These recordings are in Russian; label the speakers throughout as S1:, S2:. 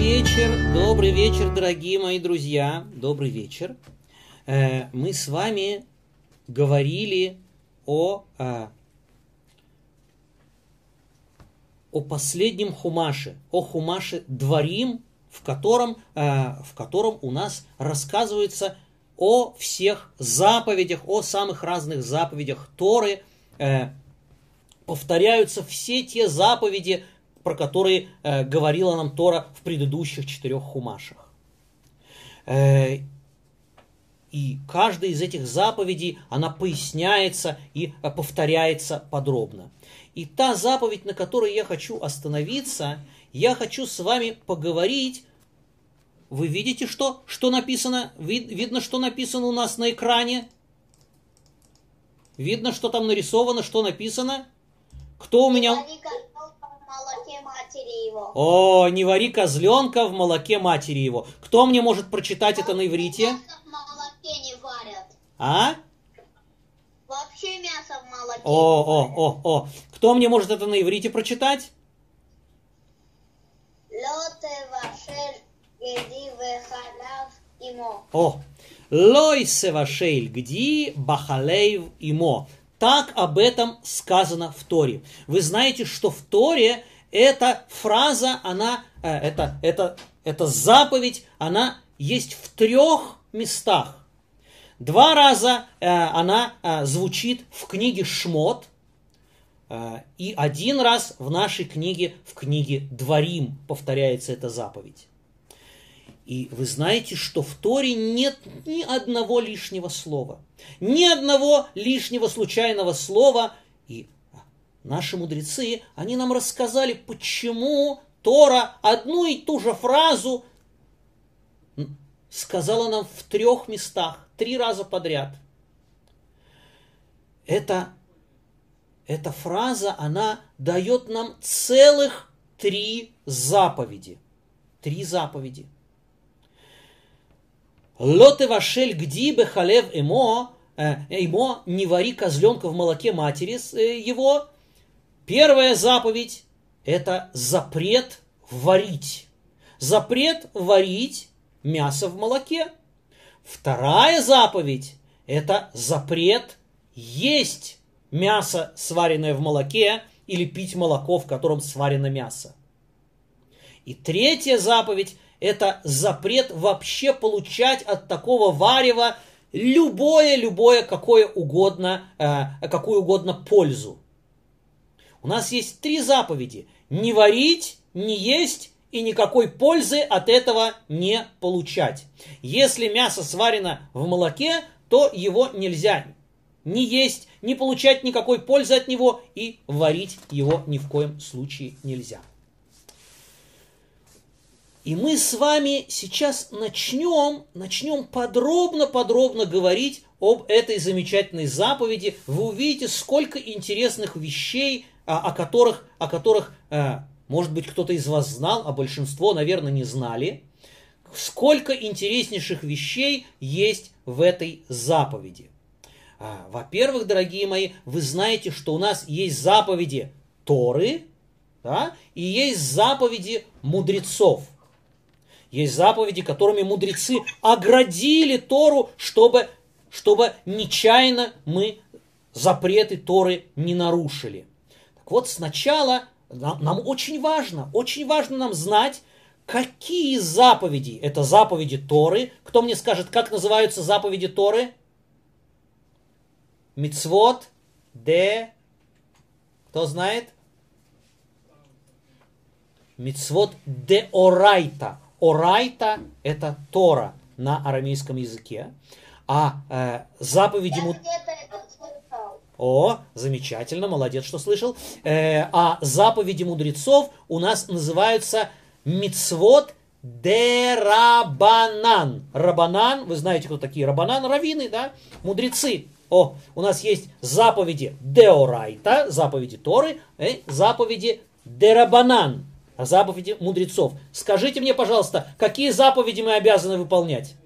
S1: добрый вечер, дорогие мои друзья, добрый вечер. Мы с вами говорили о последнем хумаше, о хумаше Дворим, в котором у нас рассказывается о всех заповедях, о самых разных заповедях Торы. Повторяются все те заповеди, про которые говорила нам Тора в предыдущих 4 хумашах. И каждая из этих заповедей, она поясняется и повторяется подробно. И та заповедь, на которой я хочу остановиться, я хочу с вами поговорить. Вы видите, что написано? Видно, что написано у нас на экране? Видно, что там нарисовано, что написано? Кто у меня... О, не вари козленка в молоке матери его. Кто мне может прочитать это на иврите?
S2: Мясо в молоке не варят.
S1: А?
S2: Вообще мясо в молоке не варят.
S1: О. Кто мне может это на иврите прочитать? О, лой севашель гди бахалейв имо. Так об этом сказано в Торе. Вы знаете, что в Торе эта фраза, эта заповедь, она есть в 3 местах. 2 раза она звучит в книге Шмот, и 1 раз в нашей книге, в книге Дворим, повторяется эта заповедь. И вы знаете, что в Торе нет ни одного лишнего слова, ни одного лишнего случайного слова. И наши мудрецы, они нам рассказали, почему Тора одну и ту же фразу сказала нам в 3 местах, 3 раза подряд. Эта фраза, она дает нам целых 3 заповеди. 3 заповеди. Лоте вашель гди бехалев эмо, не вари козленка в молоке матери его. Первая заповедь – это запрет варить. Запрет варить мясо в молоке. Вторая заповедь – это запрет есть мясо, сваренное в молоке, или пить молоко, в котором сварено мясо. И третья заповедь – это запрет вообще получать от такого варева какую угодно пользу. У нас есть 3 заповеди. Не варить, не есть и никакой пользы от этого не получать. Если мясо сварено в молоке, то его нельзя не есть, не получать никакой пользы от него, и варить его ни в коем случае нельзя. И мы с вами сейчас начнем подробно говорить об этой замечательной заповеди. Вы увидите, сколько интересных вещей, о которых, может быть, кто-то из вас знал, а большинство, наверное, не знали. Сколько интереснейших вещей есть в этой заповеди. Во-первых, дорогие мои, вы знаете, что у нас есть заповеди Торы, да, и есть заповеди мудрецов. Есть заповеди, которыми мудрецы оградили Тору, чтобы нечаянно мы запреты Торы не нарушили. Так вот, сначала нам очень важно нам знать, какие заповеди. Это заповеди Торы. Кто мне скажет, как называются заповеди Торы? Мицвот де... Кто знает? Мицвот де орайта. Орайта – это Тора на арамейском языке. А заповеди... О, замечательно, молодец, что слышал. А заповеди мудрецов у нас называются мицвот де рабанан. Рабанан, вы знаете, кто такие рабанан? Раввины, да? Мудрецы. О, у нас есть заповеди деорайта, заповеди Торы, заповеди дерабанан, заповеди мудрецов. Скажите мне, пожалуйста, какие заповеди мы обязаны выполнять?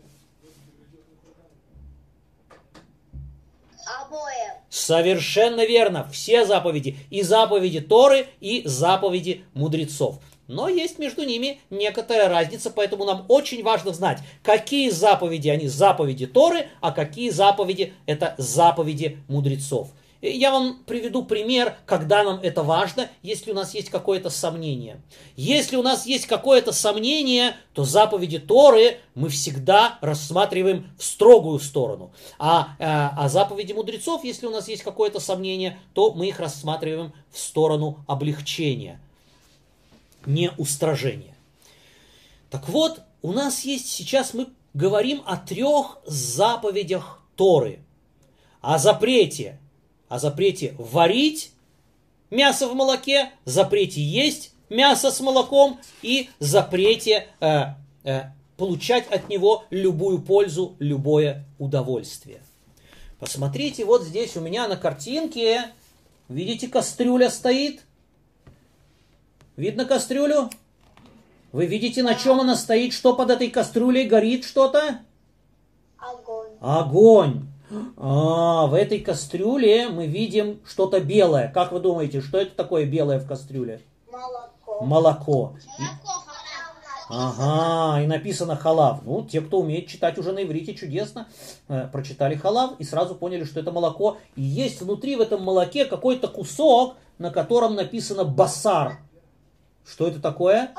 S2: Обои.
S1: Совершенно верно. Все заповеди. И заповеди Торы, и заповеди мудрецов. Но есть между ними некоторая разница, поэтому нам очень важно знать, какие заповеди они заповеди Торы, а какие заповеди это заповеди мудрецов. Я вам приведу пример, когда нам это важно, если у нас есть какое-то сомнение. Если у нас есть какое-то сомнение, то заповеди Торы мы всегда рассматриваем в строгую сторону. А заповеди мудрецов, если у нас есть какое-то сомнение, то мы их рассматриваем в сторону облегчения, не устражения. Так вот, у нас есть сейчас, мы говорим о 3 заповедях Торы. О запрете варить мясо в молоке, запрете есть мясо с молоком и запрете получать от него любую пользу, любое удовольствие. Посмотрите, вот здесь у меня на картинке, видите, кастрюля стоит? Видно кастрюлю? Вы видите, на чем она стоит, что под этой кастрюлей горит что-то?
S2: Огонь.
S1: Огонь. В этой кастрюле мы видим что-то белое. Как вы думаете, что это такое белое в кастрюле?
S2: Молоко.
S1: Молоко.
S2: Молоко.
S1: Ага, и написано халав. Ну, те, кто умеет читать уже на иврите, чудесно, прочитали халав и сразу поняли, что это молоко. И есть внутри в этом молоке какой-то кусок, на котором написано басар. Что это такое?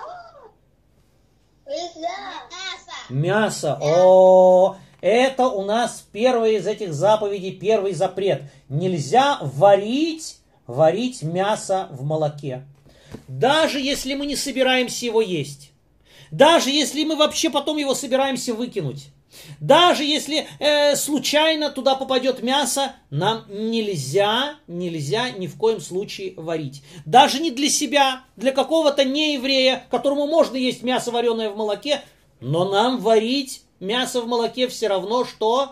S1: Мясо. О, это у нас первый из этих заповедей, первый запрет. Нельзя варить мясо в молоке. Даже если мы не собираемся его есть. Даже если мы вообще потом его собираемся выкинуть. Даже если случайно туда попадет мясо, нам нельзя ни в коем случае варить. Даже не для себя, для какого-то нееврея, которому можно есть мясо, вареное в молоке, но нам варить мясо в молоке все равно, что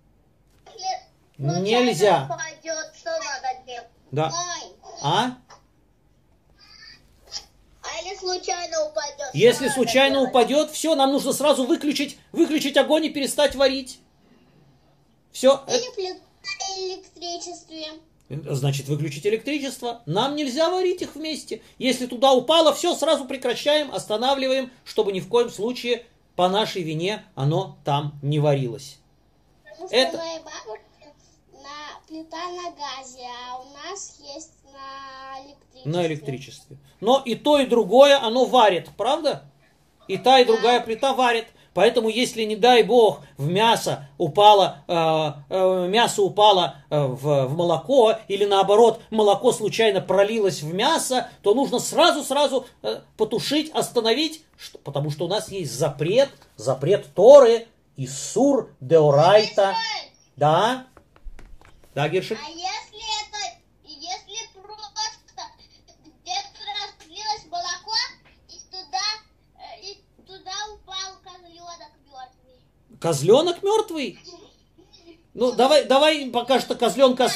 S1: нельзя.
S2: Упадет, что надо делать?
S1: Да.
S2: Или случайно упадет?
S1: Если случайно упадет, все, нам нужно сразу выключить огонь и перестать варить. Все.
S2: Или при электричестве.
S1: Значит, выключить электричество. Нам нельзя варить их вместе. Если туда упало, все, сразу прекращаем, останавливаем, чтобы ни в коем случае по нашей вине оно там не варилось.
S2: Потому что
S1: Это...
S2: у моей бабушки плита на газе, а у нас есть на электричестве.
S1: На электричестве. Но и то, и другое оно варит, правда? И та, и другая плита варит. Поэтому, если, не дай бог, в мясо упало в молоко, или наоборот, молоко случайно пролилось в мясо, то нужно сразу потушить, остановить, потому что у нас есть запрет Торы, Исур деорайта. Да? Да, Гершик?
S2: А если просто где-то разлилось молоко, и туда упал козленок мертвый.
S1: Козленок мертвый? Ну, давай пока что козленка...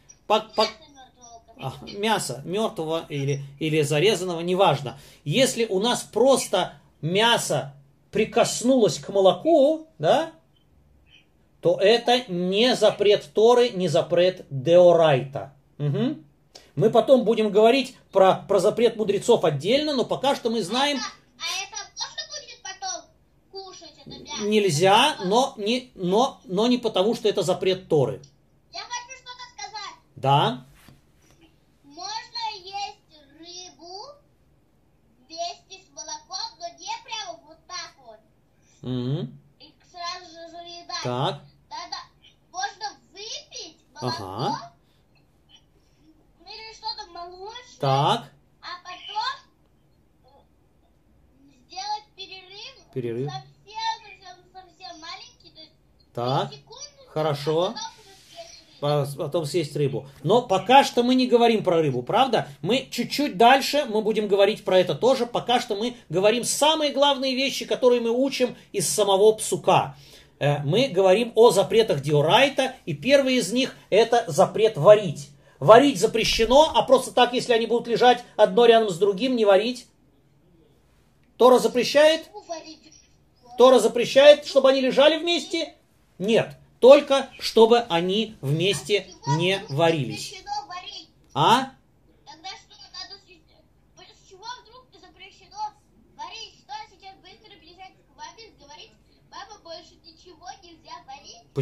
S1: Мясо мертвого или зарезанного, неважно. Если у нас просто мясо прикоснулось к молоку, да, то это не запрет Торы, не запрет деорайта. Угу. Мы потом будем говорить про запрет мудрецов отдельно, но пока что мы знаем...
S2: А это можно будет потом кушать, это мясо?
S1: Нельзя, но не потому, что это запрет Торы.
S2: Я хочу что-то сказать.
S1: Да.
S2: Можно есть рыбу вместе с молоком, но не прямо вот так вот.
S1: Угу.
S2: И сразу же заедать.
S1: Так.
S2: Да. Можно выпить молоко,
S1: Ага.
S2: или что-то молочное,
S1: Так.
S2: а потом сделать перерыв. Совсем маленький, то есть
S1: Так.
S2: 3 секунды.
S1: Хорошо.
S2: А потом уже съесть рыбу.
S1: Потом съесть рыбу. Но пока что мы не говорим про рыбу, правда? Мы чуть-чуть дальше, мы будем говорить про это тоже. Пока что мы говорим самые главные вещи, которые мы учим из самого псука. Мы говорим о запретах деорайта, и первый из них это запрет варить. Варить запрещено, а просто так, если они будут лежать одно рядом с другим, не варить. Тора запрещает? Тора запрещает, чтобы они лежали вместе? Нет. Только чтобы они вместе не варились.
S2: Запрещено варить.
S1: А?
S2: Тогда что надо... С чего вдруг запрещено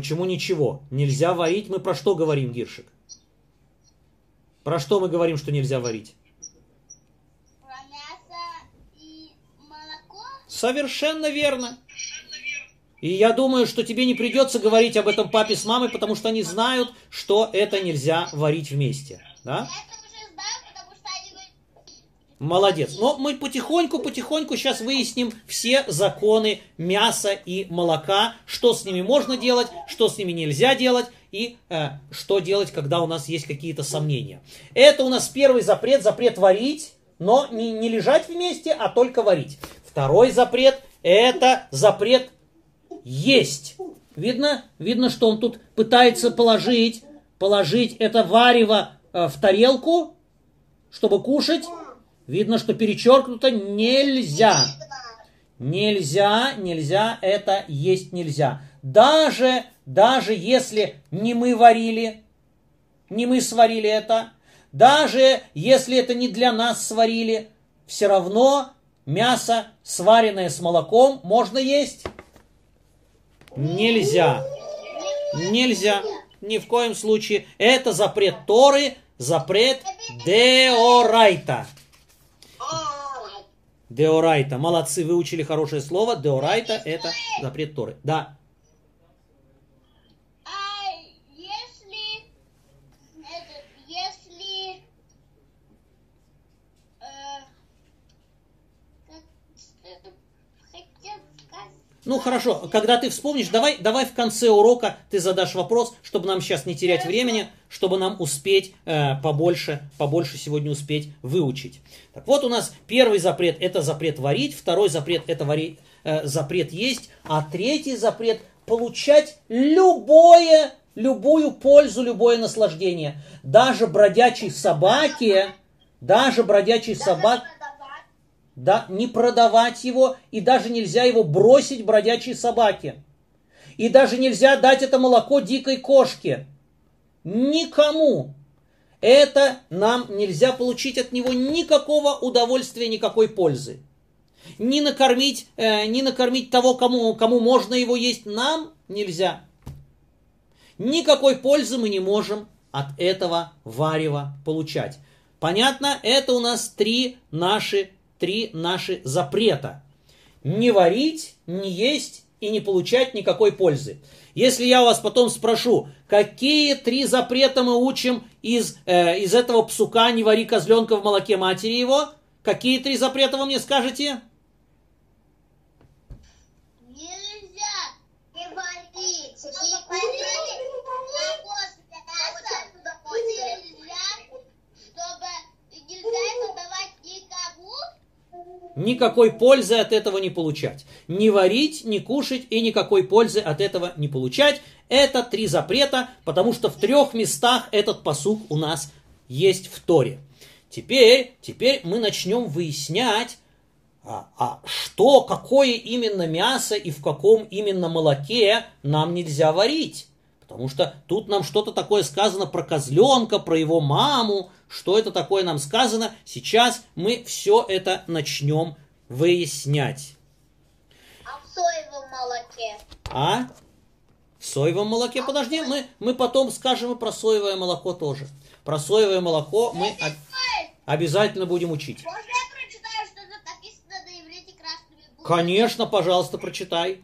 S1: Почему ничего? Нельзя варить. Мы про что говорим, Гиршик? Про что мы говорим, что нельзя варить?
S2: Про мясо и молоко?
S1: Совершенно верно. И я думаю, что тебе не придется говорить об этом папе с мамой, потому что они знают, что это нельзя варить вместе. Да?
S2: Я это уже знаю, потому что они говорят.
S1: Молодец. Но мы потихоньку сейчас выясним все законы мяса и молока, что с ними можно делать, что с ними нельзя делать и что делать, когда у нас есть какие-то сомнения. Это у нас первый запрет, запрет варить, но не лежать вместе, а только варить. Второй запрет, это запрет есть. Видно, что он тут пытается положить это варево в тарелку, чтобы кушать. Видно, что перечеркнуто нельзя. Нельзя, это есть нельзя. Даже если не мы варили, не мы сварили это, даже если это не для нас сварили, все равно мясо, сваренное с молоком, можно есть. Нельзя. Ни в коем случае. Это запрет Торы, запрет деорайта. Деорайта. Молодцы, выучили хорошее слово. Деорайта – это запрет Торы. Да.
S2: А если как хотел сказать.
S1: Ну хорошо, когда ты вспомнишь, давай в конце урока ты задашь вопрос, чтобы нам сейчас не терять времени, чтобы нам успеть побольше сегодня успеть выучить. Так вот, у нас первый запрет – это запрет варить, второй запрет – это запрет есть, а третий запрет – получать любую пользу, любое наслаждение. Даже бродячей собаке, да, не продавать его, и даже нельзя его бросить бродячей собаке. И даже нельзя дать это молоко дикой кошке. Никому. Это нам нельзя получить от него никакого удовольствия, никакой пользы. Не накормить того, кому можно его есть, нам нельзя. Никакой пользы мы не можем от этого варева получать. Понятно? Это у нас три наши запрета. Не варить, не есть и не получать никакой пользы. Если я вас потом спрошу, какие три запрета мы учим из этого псука «Не вари козленка в молоке матери его», какие три запрета вы мне скажете?
S2: Нельзя не варить. Нельзя это давать никому.
S1: Никакой пользы от этого не получать. Не варить, не кушать и никакой пользы от этого не получать. Это три запрета, потому что в 3 местах этот пасук у нас есть в Торе. Теперь мы начнем выяснять, какое именно мясо и в каком именно молоке нам нельзя варить. Потому что тут нам что-то такое сказано про козленка, про его маму. Что это такое нам сказано? Сейчас мы все это начнем выяснять.
S2: А в соевом молоке?
S1: В соевом молоке? Подожди, мы потом скажем и про соевое молоко тоже. Про соевое молоко мы обязательно будем учить.
S2: Можно я прочитаю, что это написано на иврите красными буквами?
S1: Конечно, пожалуйста, прочитай.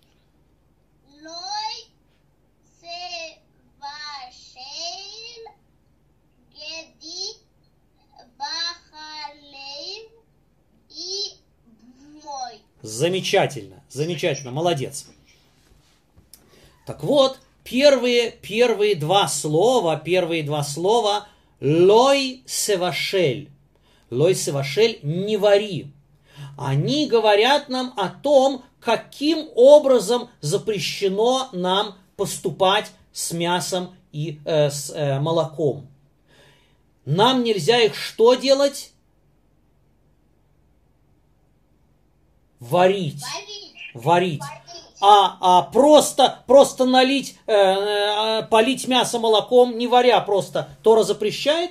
S1: Замечательно, молодец. Так вот, первые два слова, лой севашель, не вари. Они говорят нам о том, каким образом запрещено нам поступать с мясом и с молоком. Нам нельзя их что делать? Варить. А просто налить, полить мясо молоком, не варя просто, Тора запрещает?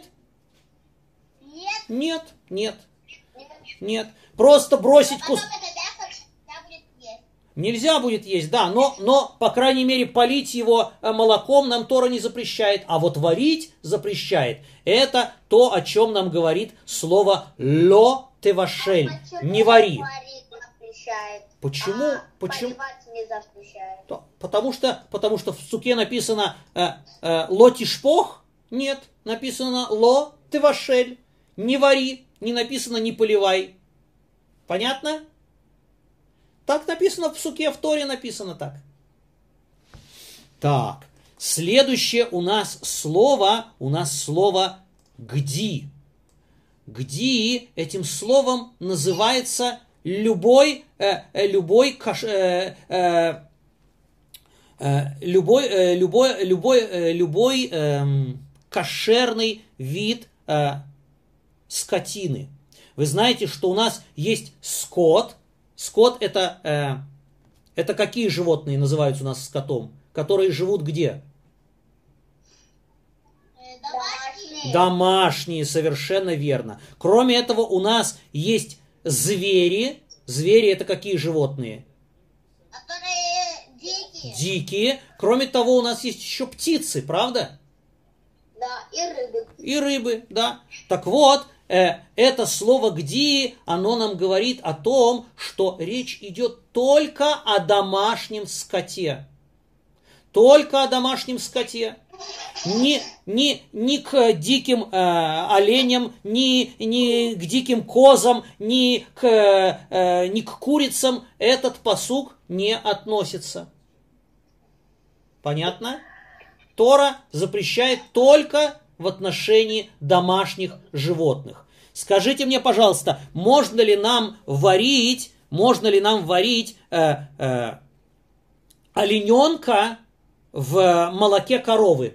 S1: Нет. Просто бросить Нельзя будет есть, да, но, по крайней мере, полить его молоком нам Тора не запрещает, а вот варить запрещает. Это то, о чем нам говорит слово «ло тевашель», не вари. Почему? Потому что в суке написано «ло тишпох», нет, написано «ло тевашель», не вари, не написано «не поливай». Понятно? Так написано в суке, в Торе написано так. Так, следующее у нас слово «гди». «Гди» этим словом называется любой кошерный вид скотины. Вы знаете, что у нас есть скот. Скот это какие животные называются у нас скотом? Которые живут где? Домашние, совершенно верно. Кроме этого, у нас есть звери. Звери это какие животные?
S2: Которые дикие.
S1: Дикие. Кроме того, у нас есть еще птицы, правда?
S2: Да, и рыбы.
S1: И рыбы, да. Так вот, это слово «гди», оно нам говорит о том, что речь идет только о домашнем скоте. Только о домашнем скоте. Ни к диким оленям, ни к диким козам, ни к курицам этот пасук не относится. Понятно? Тора запрещает только в отношении домашних животных. Скажите мне, пожалуйста, можно ли нам варить олененка в молоке коровы?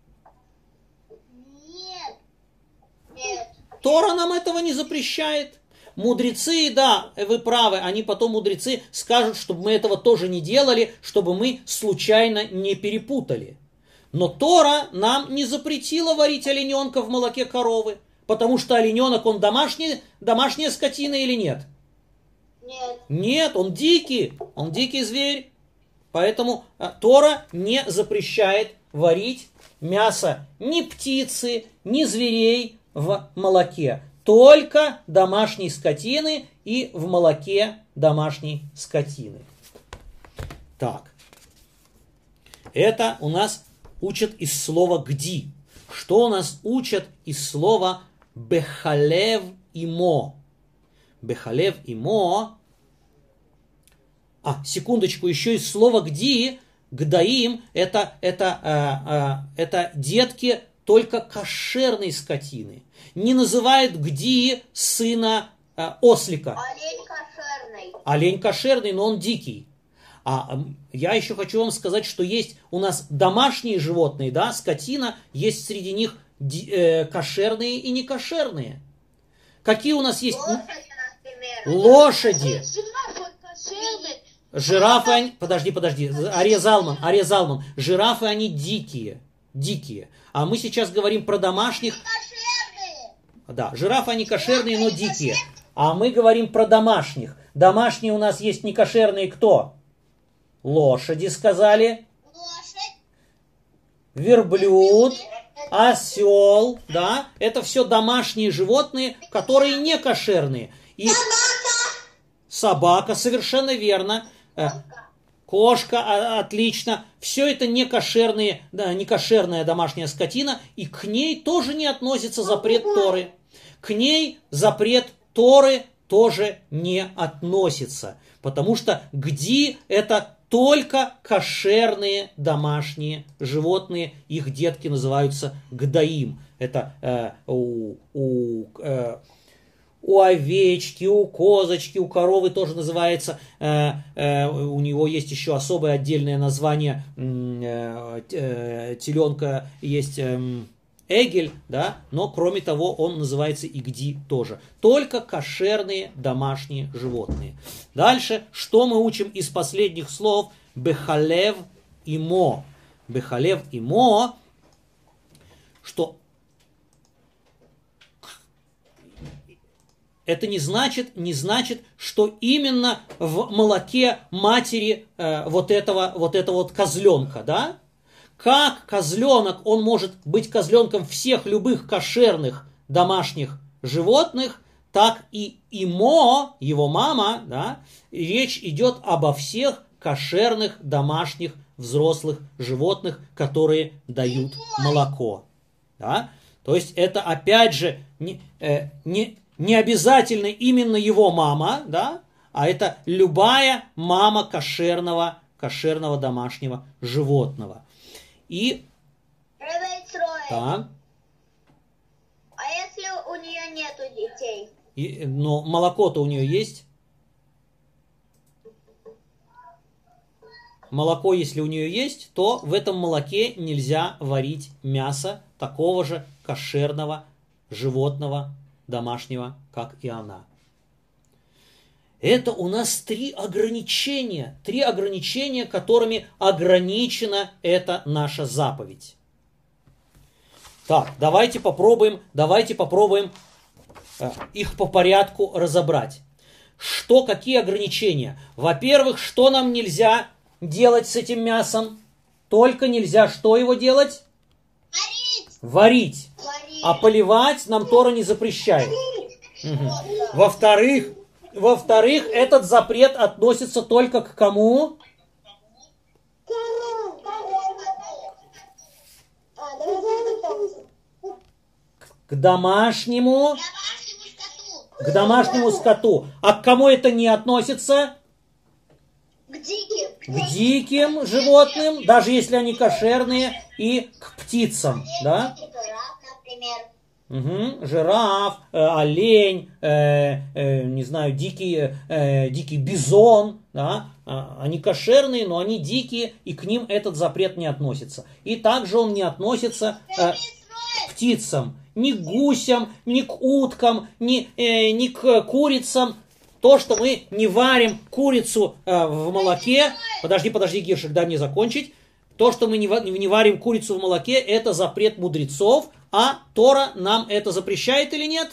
S2: Нет.
S1: Тора нам этого не запрещает. Мудрецы, да, вы правы, они потом, мудрецы, скажут, чтобы мы этого тоже не делали, чтобы мы случайно не перепутали. Но Тора нам не запретила варить олененка в молоке коровы, потому что олененок, он домашняя скотина или нет?
S2: Нет.
S1: Нет, он дикий зверь. Поэтому Тора не запрещает варить мясо ни птицы, ни зверей в молоке. Только домашней скотины и в молоке домашней скотины. Так. Это у нас учат из слова «гди». Что у нас учат из слова «бехалев имо»? «Бехалев имо». Секундочку, еще из слова «гди», «гдаим» это детки только кошерной скотины. Не называют «гди» сына ослика.
S2: Олень кошерный.
S1: Олень кошерный, но он дикий. Я еще хочу вам сказать, что есть у нас домашние животные, да, скотина, есть среди них кошерные и некошерные. Какие у нас есть?
S2: Лошади, например.
S1: Лошади.
S2: Кошерный.
S1: Жирафы, подожди, Ария Залман, жирафы, они дикие, а мы сейчас говорим про домашних.
S2: Кошерные.
S1: Да, жирафы, они кошерные, но дикие, а мы говорим про домашних. Домашние у нас есть некошерные кто? Лошади, сказали,
S2: Лошадь.
S1: верблюд, осел, да, это все домашние животные, которые не кошерные. И собака, совершенно верно. Кошка, отлично. Все это некошерная домашняя скотина, и к ней тоже не относится запрет Торы. К ней запрет Торы тоже не относится, потому что гди это только кошерные домашние животные, их детки называются гдаим. Это у овечки, у козочки, у коровы тоже называется, у него есть еще особое отдельное название, теленка есть эгель, да, но кроме того он называется игди тоже. Только кошерные домашние животные. Дальше, что мы учим из последних слов? Бехалев имо. Бехалев имо, что это не значит, что именно в молоке матери вот этого козленка, да? Как козленок, он может быть козленком всех любых кошерных домашних животных, так и Имо, его мама, да, речь идет обо всех кошерных домашних взрослых животных, которые дают молоко. Да? То есть это опять же не обязательно именно его мама, да, а это любая мама кошерного домашнего животного. И да.
S2: А если у нее нету детей?
S1: Но молоко-то у нее есть. Молоко, если у нее есть, то в этом молоке нельзя варить мясо такого же кошерного животного домашнего, как и она. Это у нас три ограничения, которыми ограничена эта наша заповедь. Так, давайте попробуем их по порядку разобрать. Какие ограничения? Во-первых, что нам нельзя делать с этим мясом? Только нельзя что его делать? Варить. А поливать нам Тора не запрещает. Угу. Во-вторых, этот запрет относится только к кому? К домашнему скоту. А к кому это не относится? К диким животным, даже если они кошерные, и к птицам, да? Угу. Жираф, олень, не знаю, дикий бизон, да? Они кошерные, но они дикие, и к ним этот запрет не относится. И также он не относится к птицам, ни к гусям, ни к уткам, ни к курицам. То, что мы не варим курицу в молоке, подожди, Гиршик, дай мне закончить. То, что мы не варим курицу в молоке, это запрет мудрецов, а Тора нам это запрещает или нет?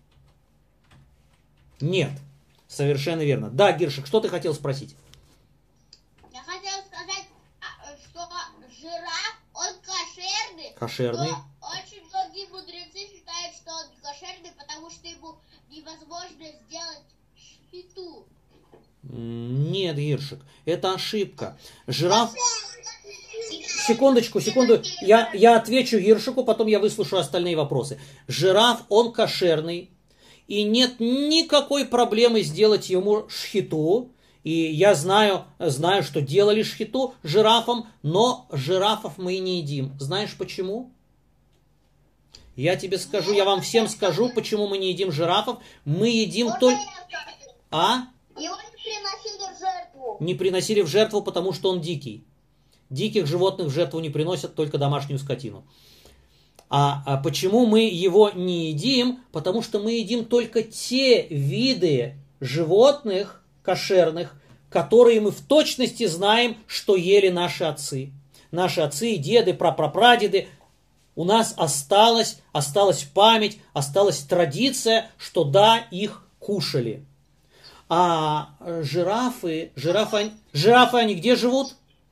S1: Нет. Совершенно верно. Да, Гиршик, что ты хотел спросить?
S2: Я хотела сказать, что жираф, он кошерный.
S1: Кошерный.
S2: Но очень многие мудрецы считают, что он кошерный, потому что ему невозможно сделать шхиту.
S1: Нет, Гиршик, это ошибка. Жираф... Секунду. Я отвечу Гиршику, потом я выслушаю остальные вопросы. Жираф, он кошерный, и нет никакой проблемы сделать ему шхиту. И я знаю, что делали шхиту жирафам, но жирафов мы и не едим. Знаешь почему? Я тебе скажу, я вам всем скажу, почему мы не едим жирафов. Мы едим только... А?
S2: Его не приносили в жертву.
S1: Не приносили в жертву, потому что он дикий. Диких животных в жертву не приносят, только домашнюю скотину. А почему мы его не едим? Потому что мы едим только те виды животных кошерных, которые мы в точности знаем, что ели наши отцы. Наши отцы и деды, прапрапрадеды. У нас осталась память, осталась традиция, что да, их кушали. А жирафы, они где живут?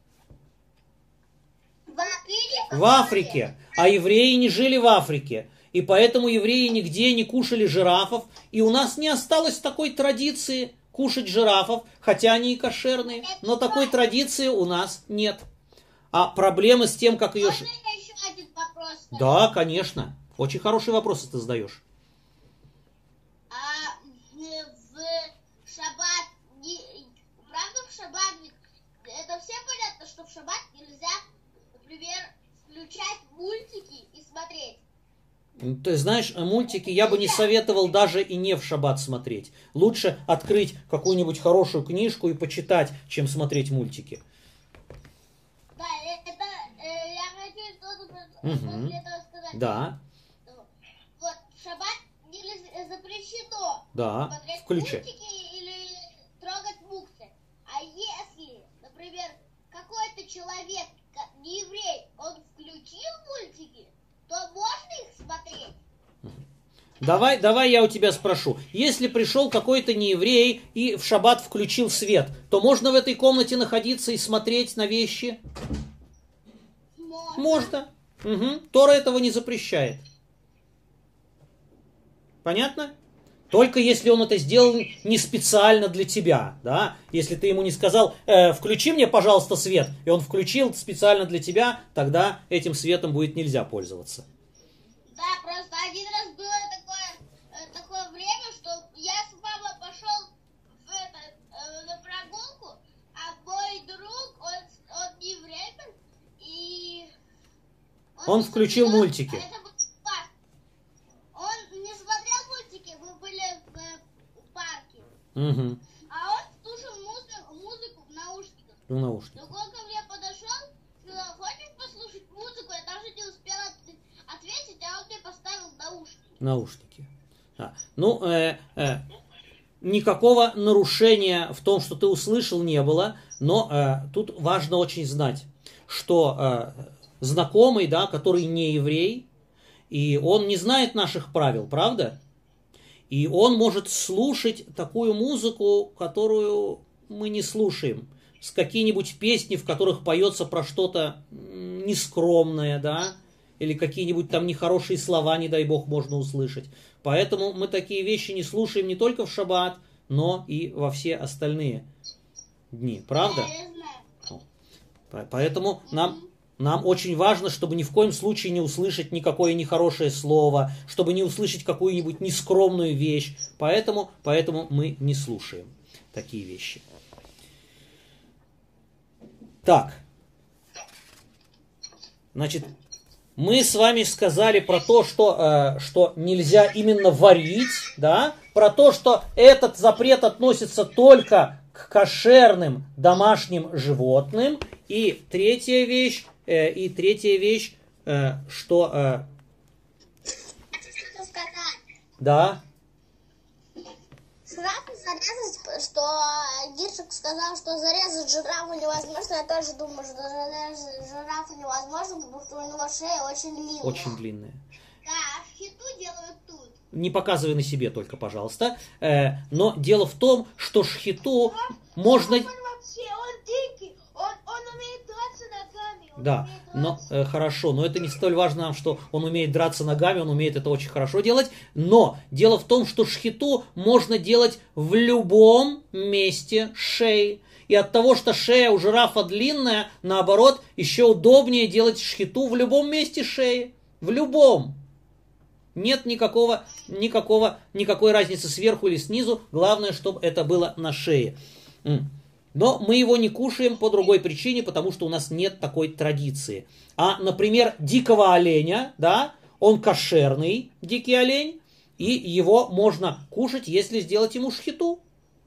S1: В Африке. А евреи не жили в Африке. И поэтому евреи нигде не кушали жирафов. И у нас не осталось такой традиции кушать жирафов, хотя они и кошерные. Но такой традиции у нас нет. А проблемы с тем, как ее...
S2: Можно я еще один вопрос?
S1: Да, конечно. Очень хорошие вопросы ты задаешь.
S2: А в шаббат, правда в шаббат, это всем понятно, что в шаббат нельзя, например, включать мультики и смотреть.
S1: Ты знаешь, мультики я бы не советовал даже и не в шаббат смотреть. Лучше открыть какую-нибудь хорошую книжку и почитать, чем смотреть мультики.
S2: Да, это я хочу что-то после этого сказать.
S1: Да.
S2: Вот в шаббат запрещено
S1: смотреть
S2: мультики или трогать буксы. А если, например, какой-то человек, не еврей, он включил мультики, то можно их смотреть?
S1: Давай я у тебя спрошу. Если пришел какой-то нееврей и в шаббат включил свет, то можно в этой комнате находиться и смотреть на вещи? Можно. Угу. Тора этого не запрещает. Понятно? Только если он это сделал не специально для тебя, да? Если ты ему не сказал, включи мне, пожалуйста, свет, и он включил специально для тебя, тогда этим светом будет нельзя пользоваться.
S2: Да, просто один раз было такое время, что я с мамой пошел на прогулку, а мой друг, он не еврей, и...
S1: Он включил мультики.
S2: Он не смотрел мультики, мы были в парке.
S1: Угу.
S2: А он слушал музыку в наушниках.
S1: В наушниках.
S2: Но он ко мне подошел, сказал, хочешь послушать музыку? Я даже не успела ответить, а он мне поставил наушники.
S1: Никакого нарушения в том, что ты услышал, не было, но тут важно очень знать, что знакомый, да, который не еврей, и он не знает наших правил, правда? И он может слушать такую музыку, которую мы не слушаем. С какие-нибудь песни, в которых поется про что-то нескромное, да? Или какие-нибудь там нехорошие слова, не дай бог, можно услышать. Поэтому мы такие вещи не слушаем не только в шаббат, но и во все остальные дни. Правда? Поэтому нам очень важно, чтобы ни в коем случае не услышать никакое нехорошее слово, чтобы не услышать какую-нибудь нескромную вещь. Поэтому мы не слушаем такие вещи. Так. Значит, мы с вами сказали про то, что нельзя именно варить, да? Про то, что этот запрет относится только к кошерным домашним животным. И третья вещь, что... Да.
S2: Жирафу зарезать, что Гиршик сказал, что зарезать жирафу невозможно. Я тоже думаю, что зарезать жирафу невозможно, потому что у него шея очень длинная.
S1: Очень длинная.
S2: Да, а шхиту делают тут.
S1: Не показывай на себе только, пожалуйста. Но дело в том, что шхиту можно...
S2: Он дикий, он умеет драться ногами.
S1: Да, но хорошо, но это не столь важно нам, что он умеет драться ногами, он умеет это очень хорошо делать. Но дело в том, что шхиту можно делать в любом месте шеи. И от того, что шея у жирафа длинная, наоборот, еще удобнее делать шхиту в любом месте шеи. В любом. Нет никакой разницы сверху или снизу. Главное, чтобы это было на шее. Но мы его не кушаем по другой причине, потому что у нас нет такой традиции. А, например, дикого оленя, да, он кошерный дикий олень, и его можно кушать, если сделать ему шхиту.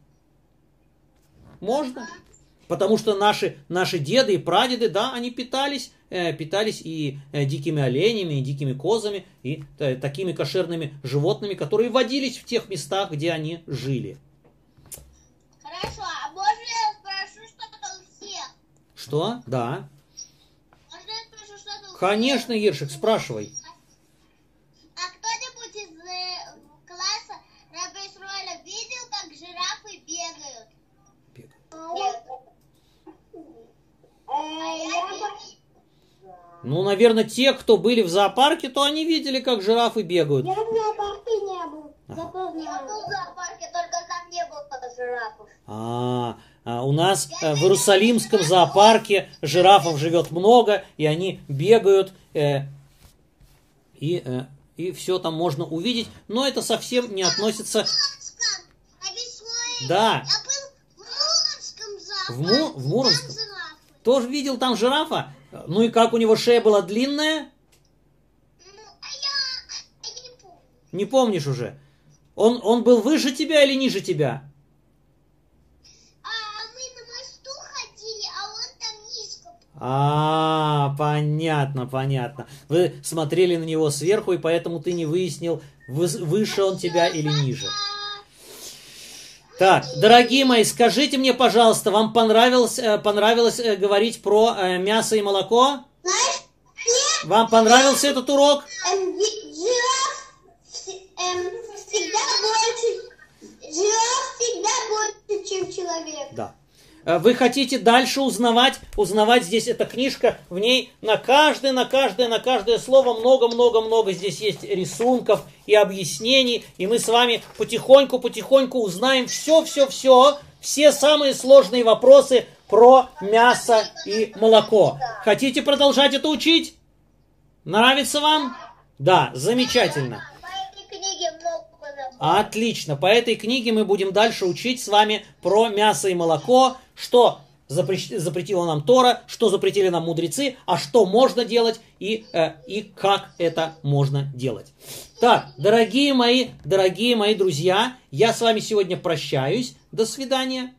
S1: Можно. Потому что наши деды и прадеды, да, они питались и дикими оленями, и дикими козами, и такими кошерными животными, которые водились в тех местах, где они жили.
S2: Хорошо, а можно я спрошу что-то у всех?
S1: Что? Да.
S2: Можно я спрошу что-то у всех?
S1: Конечно, Ершик, спрашивай.
S2: А кто-нибудь из класса Раби Исроэля видел, как жирафы бегают?
S1: Ну, наверное, те, кто были в зоопарке, то они видели, как жирафы бегают.
S2: Я в зоопарке не был. Я был в зоопарке, только там не было жирафов.
S1: У нас в Иерусалимском зоопарке жирафов живет много, и они бегают, и все там можно увидеть, но это совсем не относится... Да.
S2: Я был в Муромском зоопарке.
S1: В Муромском? Тоже видел там жирафа? Ну и как, у него шея была длинная?
S2: Я не помню.
S1: Не помнишь уже? Он был выше тебя или ниже тебя?
S2: Мы на мосту ходили, а он там низко.
S1: Понятно. Вы смотрели на него сверху, и поэтому ты не выяснил, выше он тебя или ниже. Так, дорогие мои, скажите мне, пожалуйста, вам понравилось говорить про мясо и молоко? Вам понравился этот урок?
S2: Жираф
S1: Вы хотите дальше узнавать здесь эта книжка, в ней на каждое слово много здесь есть рисунков и объяснений, и мы с вами потихоньку узнаем все самые сложные вопросы про мясо и молоко. Хотите продолжать это учить? Нравится вам? Да, замечательно. Отлично. По этой книге мы будем дальше учить с вами про мясо и молоко, что запретила нам Тора, что запретили нам мудрецы, а что можно делать и как это можно делать. Так, дорогие мои друзья, я с вами сегодня прощаюсь. До свидания.